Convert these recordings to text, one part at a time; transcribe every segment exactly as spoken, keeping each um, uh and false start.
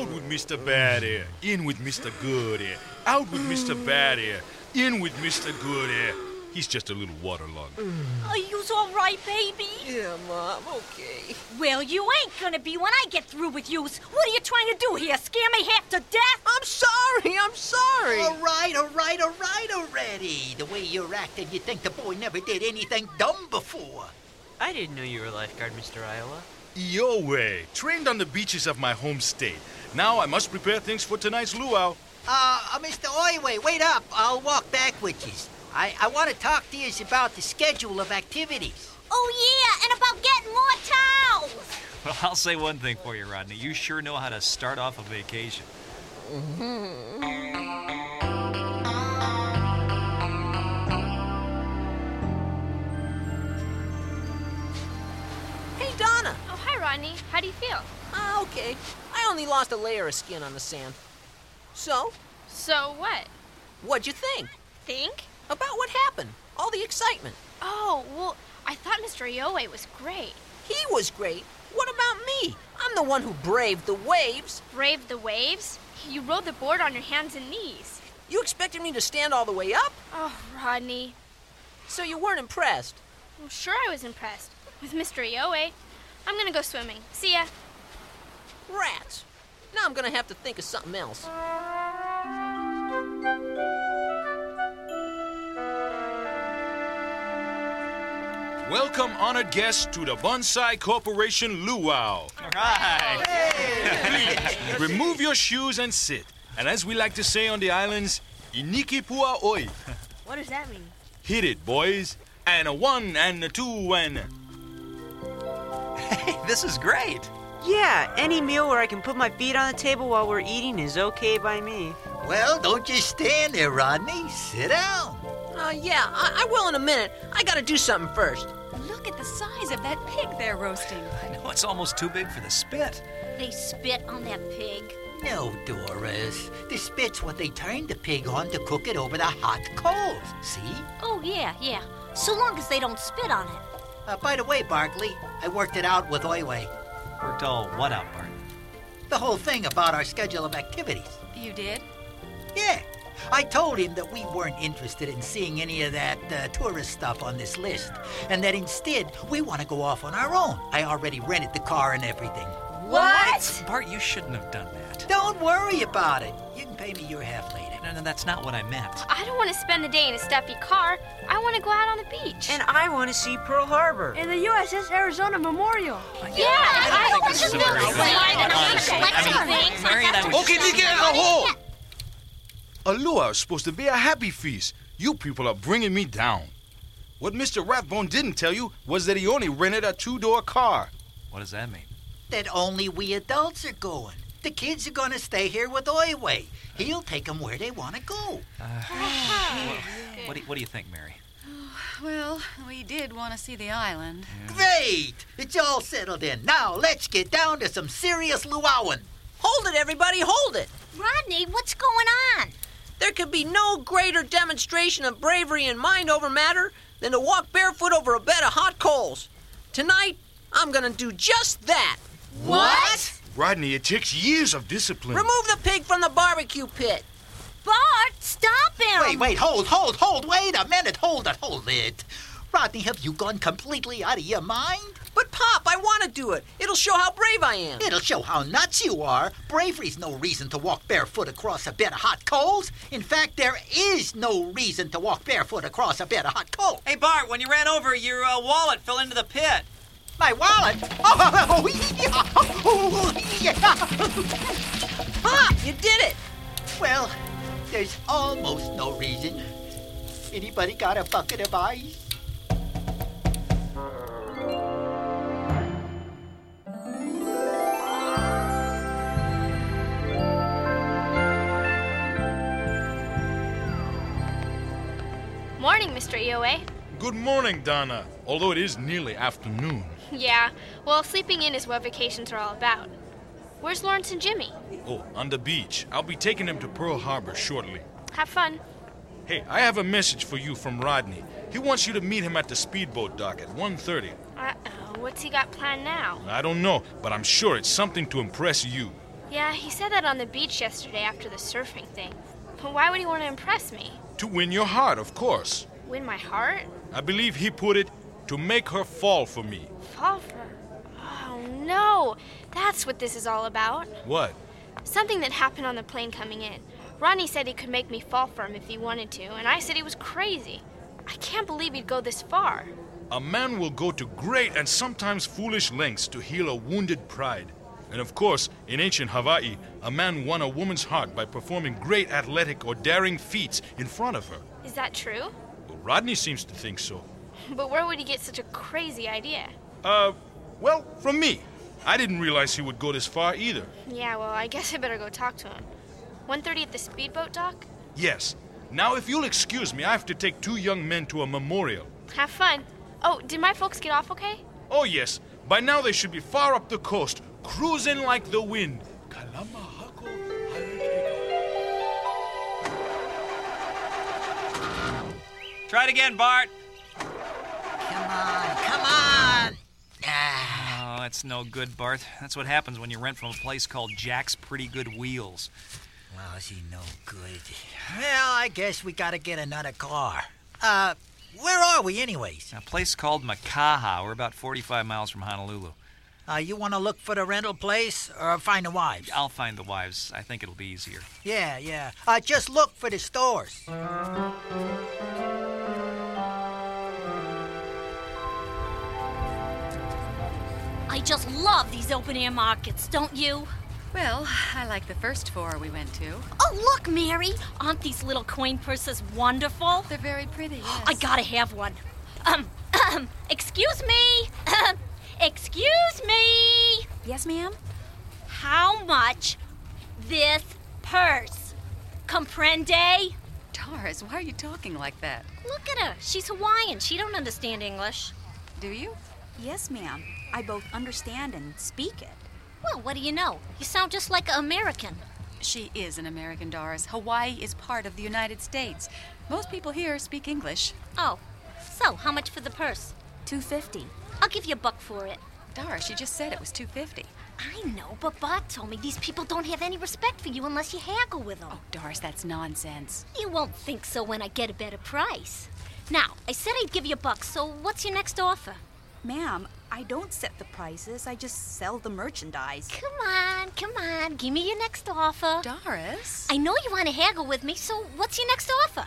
Out with Mister Bad Air, in with Mister Good Air. Out with Mister Bad Air, in with Mister Good Air. He's just a little waterlogged. Are you all right, baby? Yeah, Ma, I'm okay. Well, you ain't gonna be when I get through with yous. What are you trying to do here, scare me half to death? I'm sorry, I'm sorry. All right, all right, all right already. The way you're acting, you think the boy never did anything dumb before. I didn't know you were a lifeguard, Mister Iowa. Your way, trained on the beaches of my home state. Now I must prepare things for tonight's luau. Uh, uh Mister Oiway, wait up. I'll walk back with you. I, I want to talk to you about the schedule of activities. Oh, yeah, and about getting more towels. Well, I'll say one thing for you, Rodney. You sure know how to start off a vacation. Mm-hmm. Hey, Donna. Oh, hi, Rodney. How do you feel? Ah, okay. I only lost a layer of skin on the sand. So, So what? what'd you think? Think? About what happened? All the excitement. Oh, well, I thought Mister Ioe was great. He was great. What about me? I'm the one who braved the waves. Braved the waves? You rode the board on your hands and knees. You expected me to stand all the way up? Oh, Rodney. So you weren't impressed? I'm sure I was impressed. With Mister Ioe. I'm gonna go swimming. See ya. Rats. Now I'm gonna have to think of something else. Welcome, honored guests, to the Bonsai Corporation Luau. All right. Please, remove your shoes and sit. And as we like to say on the islands, Iniki Pua Oi. What does that mean? Hit it, boys. And a one and a two and... Hey, this is great. Yeah, any meal where I can put my feet on the table while we're eating is okay by me. Well, don't just stand there, Rodney. Sit down. Uh, yeah, I, I will in a minute. I gotta do something first. Look at the size of that pig they're roasting. I know it's almost too big for the spit. They spit on that pig. No, Doris. The spit's what they turn the pig on to cook it over the hot coals. See? Oh, yeah, yeah. So long as they don't spit on it. Uh, by the way, Barkley, I worked it out with Oiway. Worked all what out, Bart? The whole thing about our schedule of activities. You did? Yeah. I told him that we weren't interested in seeing any of that uh, tourist stuff on this list, and that instead we want to go off on our own. I already rented the car and everything. What? Bart, you shouldn't have done that. Don't worry about it. You can pay me your half later. No, no, that's not what I meant. I don't want to spend the day in a stuffy car. I want to go out on the beach. And I want to see Pearl Harbor. And the U S S Arizona Memorial. yeah, I, think want this to is do a very this. good idea, honestly. I mean, Mary and I was Okay, just... Niki, a hole. A luau is supposed to be a happy feast. You people are bringing me down. What Mister Rathbone didn't tell you was that he only rented a two-door car. What does that mean? That only we adults are going. The kids are going to stay here with Oiway. He'll take them where they want to go. Well, what, do you, what do you think, Mary? Well, we did want to see the island. Great! It's all settled in. Now let's get down to some serious luauing. Hold it, everybody, hold it. Rodney, what's going on? There could be no greater demonstration of bravery and mind over matter than to walk barefoot over a bed of hot coals. Tonight, I'm gonna do just that. What? Rodney, it takes years of discipline. Remove the pig from the barbecue pit. Bart, stop him! Wait, wait, hold, hold, hold, wait a minute. Hold it, hold it. Rodney, have you gone completely out of your mind? But, Pop, I want to do it. It'll show how brave I am. It'll show how nuts you are. Bravery's no reason to walk barefoot across a bed of hot coals. In fact, there is no reason to walk barefoot across a bed of hot coals. Hey, Bart, when you ran over, your uh, wallet fell into the pit. My wallet? Oh, yeah. Oh, yeah. Pop, you did it. Well, there's almost no reason. Anybody got a bucket of ice? Morning, Mister Ioe. Good morning, Donna. Although it is nearly afternoon. Yeah, well, sleeping in is what vacations are all about. Where's Lawrence and Jimmy? Oh, on the beach. I'll be taking them to Pearl Harbor shortly. Have fun. Hey, I have a message for you from Rodney. He wants you to meet him at the speedboat dock at one thirty. Uh-oh, what's he got planned now? I don't know, but I'm sure it's something to impress you. Yeah, he said that on the beach yesterday after the surfing thing. But why would he want to impress me? To win your heart, of course. Win my heart? I believe he put it, to make her fall for me. Fall for her? Oh, no. That's what this is all about. What? Something that happened on the plane coming in. Ronnie said he could make me fall for him if he wanted to, and I said he was crazy. I can't believe he'd go this far. A man will go to great and sometimes foolish lengths to heal a wounded pride. And of course, in ancient Hawaii, a man won a woman's heart by performing great athletic or daring feats in front of her. Is that true? Well, Rodney seems to think so. But where would he get such a crazy idea? Uh, well, from me. I didn't realize he would go this far either. Yeah, well, I guess I better go talk to him. one thirty at the speedboat dock? Yes. Now, if you'll excuse me, I have to take two young men to a memorial. Have fun. Oh, did my folks get off okay? Oh, yes. By now they should be far up the coast, cruising like the wind. Try it again, Bart. Come on, come on. Ah. Oh, that's no good, Bart. That's what happens when you rent from a place called Jack's Pretty Good Wheels. Well, is he no good? Well, I guess we gotta get another car. Uh, where are we anyways? A place called Makaha. We're about forty-five miles from Honolulu. Uh, you want to look for the rental place or find the wives? I'll find the wives. I think it'll be easier. Yeah, yeah. Uh, just look for the stores. I just love these open-air markets, don't you? Well, I like the first four we went to. Oh, look, Mary. Aren't these little coin purses wonderful? They're very pretty, yes. I gotta have one. Um, um, excuse me. Excuse me. Yes, ma'am? How much this purse? Comprende? Doris, why are you talking like that? Look at her. She's Hawaiian. She don't understand English. Do you? Yes, ma'am. I both understand and speak it. Well, what do you know? You sound just like an American. She is an American, Doris. Hawaii is part of the United States. Most people here speak English. Oh, so how much for the purse? two fifty. I'll give you a buck for it. Doris, you just said it was two fifty. I know, but Bart told me these people don't have any respect for you unless you haggle with them. Oh, Doris, that's nonsense. You won't think so when I get a better price. Now, I said I'd give you a buck, so what's your next offer? Ma'am, I don't set the prices. I just sell the merchandise. Come on, come on. Give me your next offer. Doris? I know you want to haggle with me, so what's your next offer?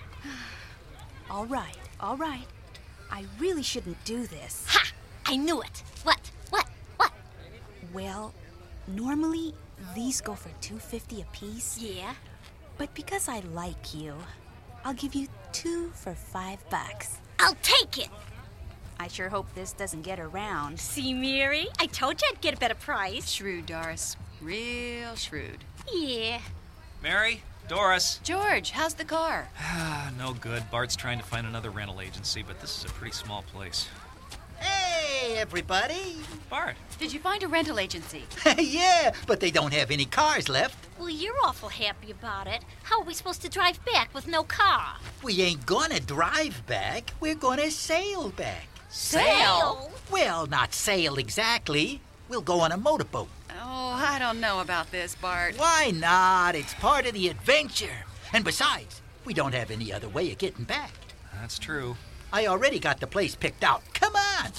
All right, all right. I really shouldn't do this. Ha! I knew it. What? What? What? Well, normally these go for two fifty apiece. Yeah? But because I like you, I'll give you two for five bucks. I'll take it. I sure hope this doesn't get around. See, Mary? I told you I'd get a better price. Shrewd, Doris. Real shrewd. Yeah. Mary? Doris? George, how's the car? No good. Bart's trying to find another rental agency, but this is a pretty small place. Hey, everybody. Bart. Did you find a rental agency? Yeah, but they don't have any cars left. Well, you're awful happy about it. How are we supposed to drive back with no car? We ain't gonna drive back. We're gonna sail back. Sail? Well, not sail exactly. We'll go on a motorboat. Oh, I don't know about this, Bart. Why not? It's part of the adventure. And besides, we don't have any other way of getting back. That's true. I already got the place picked out. Come on!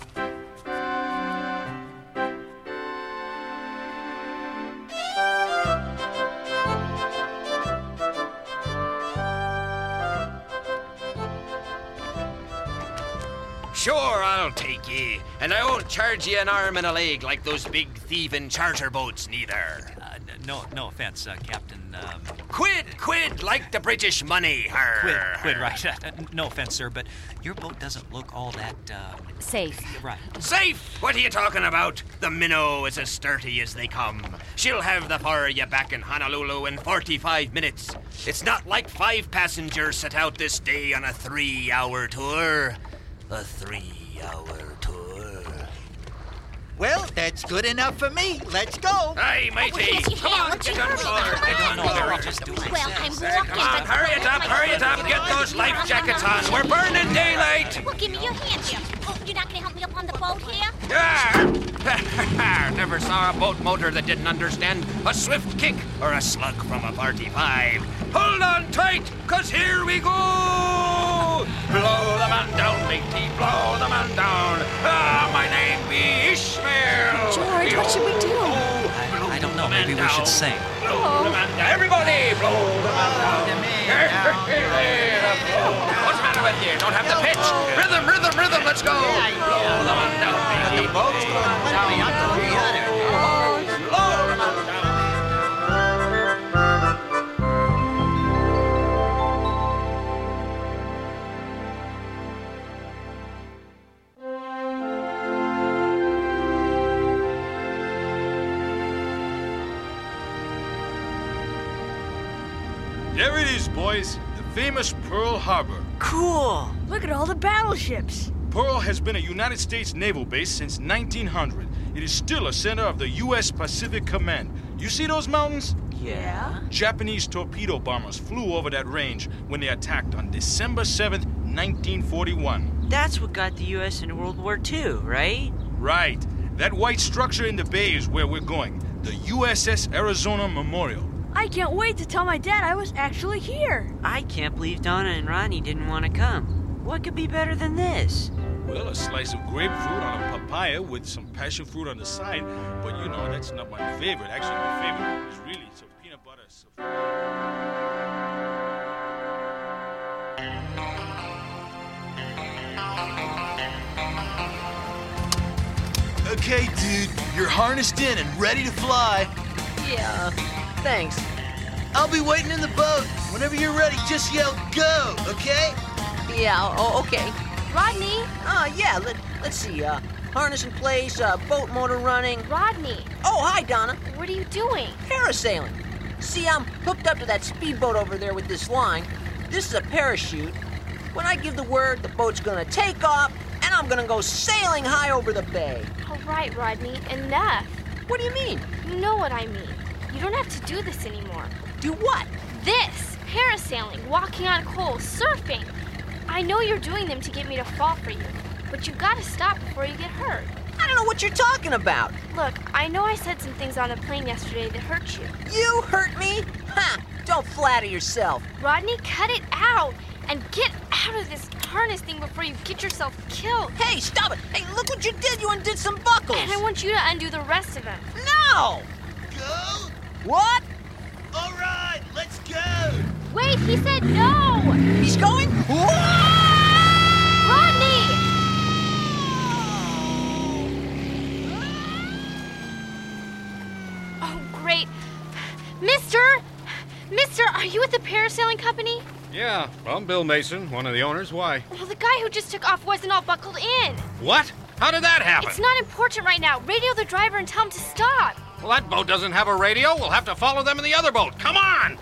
Sure, I'll take ye, and I won't charge ye an arm and a leg like those big thieving charter boats, neither. Uh, n- no, no offense, uh, Captain. Um... Quid, quid, like the British money. Her, Quid, her. quid, right. Uh, no offense, sir, but your boat doesn't look all that, uh... Safe. Right. Safe? What are you talking about? The minnow is as sturdy as they come. She'll have the for you back in Honolulu in forty-five minutes. It's not like five passengers set out this day on a three-hour tour. A three-hour tour. Well, that's good enough for me. Let's go. Hey, matey. Oh, Come on, let's get hurry. on board. Come Get on. on No, they're all board. just doing Well, I'm walking. Come on, hurry it up, hurry it up. Get those life jackets on. We're burning daylight. Well, give me your hand here. Oh, you You're not gonna help me up on the boat here? Ah! Never saw a boat motor that didn't understand a swift kick or a slug from a forty-five. Hold on tight, cause here we go! Blow the man down, matey, blow the man down. Ah, my name be Ishmael. George, what should we do? I, I don't know. Maybe we should sing. Blow the man down. Everybody, blow the man down. What's the matter with you? Don't have the pitch. Rhythm, rhythm, rhythm. Let's go. Blow the man down, matey. Blow the man down. Blow the man down. There it is, boys. The famous Pearl Harbor. Cool. Look at all the battleships. Pearl has been a United States naval base since nineteen hundred. It is still a center of the U S Pacific Command. You see those mountains? Yeah? Japanese torpedo bombers flew over that range when they attacked on December seventh, nineteen forty-one. That's what got the U S into World War Two, right? Right. That white structure in the bay is where we're going. The U S S Arizona Memorial. I can't wait to tell my dad I was actually here. I can't believe Donna and Ronnie didn't want to come. What could be better than this? Well, a slice of grapefruit on a papaya with some passion fruit on the side. But you know, that's not my favorite. Actually, my favorite is really some peanut butter. Okay, dude, you're harnessed in and ready to fly. Yeah, thanks. I'll be waiting in the boat. Whenever you're ready, just yell go, okay? Yeah, oh, okay. Rodney! Uh, yeah, let, let's see, uh, harness in place, uh, boat motor running. Rodney! Oh, hi, Donna. What are you doing? Parasailing. See, I'm hooked up to that speedboat over there with this line. This is a parachute. When I give the word, the boat's gonna take off, and I'm gonna go sailing high over the bay. All right, Rodney, enough. What do you mean? You know what I mean. You don't have to do this anymore. Do what? This! Parasailing, walking on coal, surfing. I know you're doing them to get me to fall for you, but you gotta stop before you get hurt. I don't know what you're talking about. Look, I know I said some things on the plane yesterday that hurt you. You hurt me? Ha! Don't flatter yourself. Rodney, cut it out and get out of this harness thing before you get yourself killed. Hey, stop it! Hey, look what you did! You undid some buckles! And I want you to undo the rest of them. No! Go? What? All right, let's go! Wait, he said no! He's going? Rodney! Oh, great. Mister! Mister, are you at the parasailing company? Yeah, I'm Bill Mason, one of the owners. Why? Well, the guy who just took off wasn't all buckled in. What? How did that happen? It's not important right now. Radio the driver and tell him to stop. Well, that boat doesn't have a radio. We'll have to follow them in the other boat. Come on!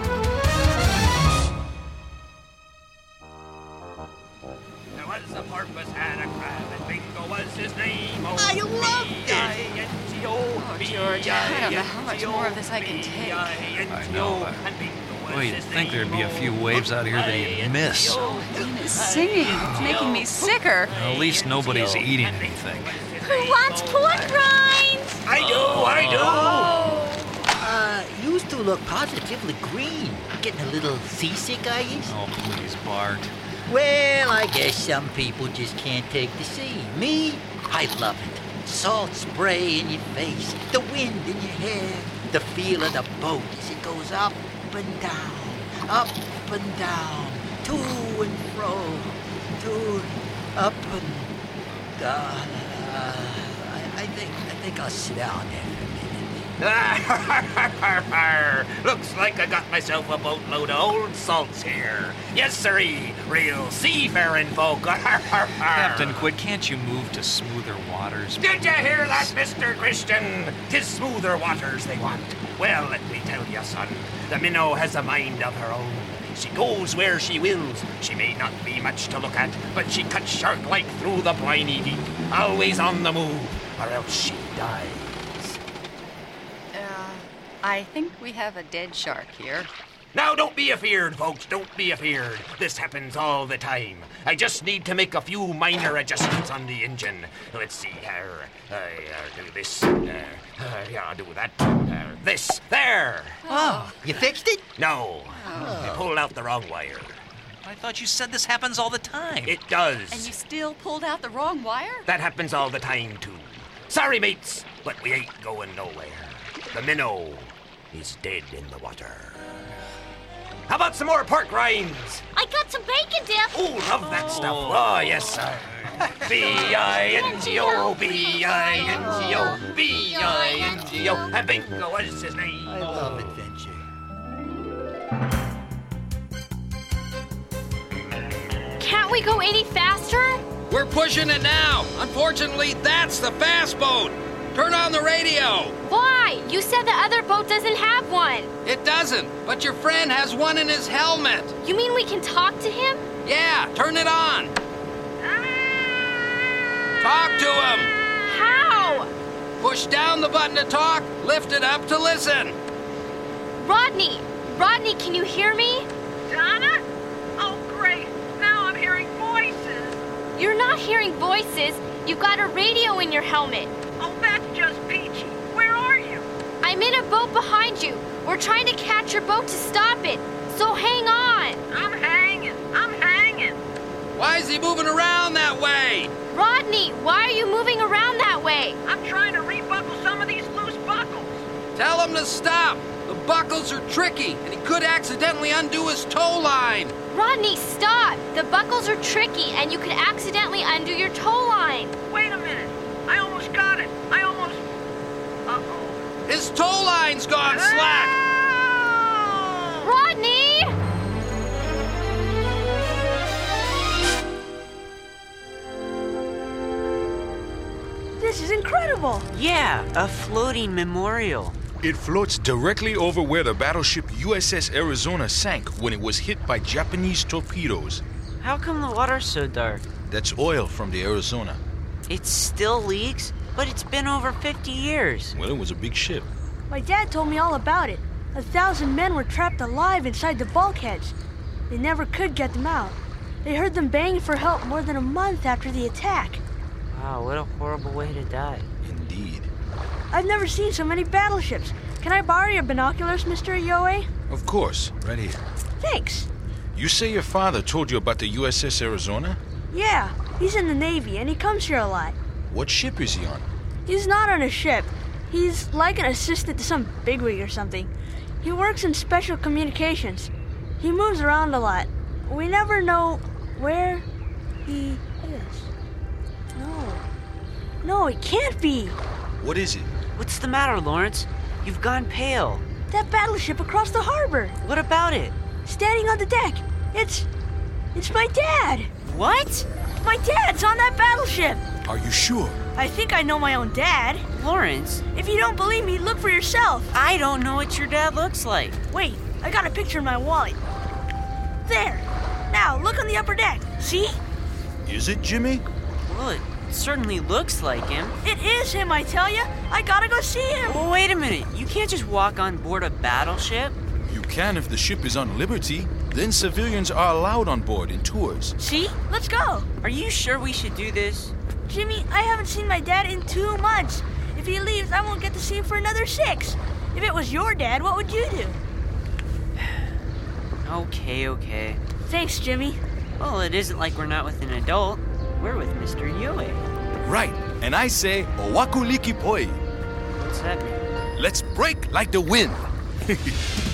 There was a porpoise and a crab, and Bingo was his name. Oh, I love that! Oh, George, I don't know how much more of this I can take. I know. Well, you'd think there'd be a few waves out here that you'd miss. Oh, Dean is singing. It's making me sicker. At least nobody's eating anything. Who wants pork rinds? I do, I do. Uh, you two look positively green. Getting a little seasick, are you? Oh, please, Bart. Well, I guess some people just can't take the sea. Me, I love it. Salt spray in your face, the wind in your hair, the feel of the boat as it goes up and down, up and down, to and fro, to, up and down. Uh, I, I think I think I'll sit down there for a minute. Looks like I got myself a boatload of old salts here. Yes, sirree, real seafaring folk. Captain, quit. Can't you move to smoother waters? Did you hear that, Mister Christian? 'Tis smoother waters they want. Well, let me tell you, son, the minnow has a mind of her own. She goes where she wills. She may not be much to look at, but she cuts shark-like through the briny deep, always on the move, or else she dies. Uh, I think we have a dead shark here. Now, don't be afeard, folks. Don't be afeard. This happens all the time. I just need to make a few minor adjustments on the engine. Let's see here. Uh, uh, do this. Uh, uh, yeah, do that. Uh, this. There. Oh, you fixed it? No. Oh. I pulled out the wrong wire. I thought you said this happens all the time. It does. And you still pulled out the wrong wire? That happens all the time, too. Sorry, mates, but we ain't going nowhere. The minnow is dead in the water. How about some more pork rinds? I got some bacon dip. Oh, love that stuff. Oh, yes, sir. B I N G O, B I N G O, B I N G O. And Bingo was his name. I love adventure. Can't we go any faster? We're pushing it now. Unfortunately, that's the fast boat. Turn on the radio. Why? You said the other boat doesn't have one. It doesn't, but your friend has one in his helmet. You mean we can talk to him? Yeah, turn it on. Talk to him. How? Push down the button to talk, lift it up to listen. Rodney! Rodney, can you hear me? Donna? Oh, great. Now I'm hearing voices. You're not hearing voices. You've got a radio in your helmet. Oh, that's just peachy. Where are you? I'm in a boat behind you. We're trying to catch your boat to stop it. So hang on. I'm hanging. I'm hanging. Why is he moving around that way? Rodney, why are you moving around that way? I'm trying to rebuckle some of these loose buckles. Tell him to stop. The buckles are tricky, and he could accidentally undo his tow line. Rodney, stop. The buckles are tricky, and you could accidentally undo your tow line. Wait a minute. I almost got it. I almost... Uh-oh. His tow line's gone Ah! slack. Rodney! This is incredible. Yeah, a floating memorial. It floats directly over where the battleship U S S Arizona sank when it was hit by Japanese torpedoes. How come the water's so dark? That's oil from the Arizona. It still leaks, but it's been over fifty years. Well, it was a big ship. My dad told me all about it. A thousand men were trapped alive inside the bulkheads. They never could get them out. They heard them banging for help more than a month after the attack. Wow, what a horrible way to die. Indeed. I've never seen so many battleships. Can I borrow your binoculars, Mister Yoe? Of course, right here. Thanks. You say your father told you about the U S S Arizona? Yeah, he's in the Navy and he comes here a lot. What ship is he on? He's not on a ship. He's like an assistant to some bigwig or something. He works in special communications. He moves around a lot. We never know where he is. No. No, it can't be. What is it? What's the matter, Lawrence? You've gone pale. That battleship across the harbor. What about it? Standing on the deck. It's... it's my dad. What? My dad's on that battleship. Are you sure? I think I know my own dad. Lawrence? If you don't believe me, look for yourself. I don't know what your dad looks like. Wait, I got a picture in my wallet. There. Now, look on the upper deck. See? Is it Jimmy? Well, it certainly looks like him. It is him, I tell you. I gotta go see him. Well, wait a minute. You can't just walk on board a battleship. You can if the ship is on liberty. Then civilians are allowed on board in tours. See? Let's go. Are you sure we should do this? Jimmy, I haven't seen my dad in two months. If he leaves, I won't get to see him for another six. If it was your dad, what would you do? Okay, okay. Thanks, Jimmy. Well, it isn't like we're not with an adult. We're with Mister Yoe. Right, and I say, Owakuliki poi. What's that mean? Let's break like the wind.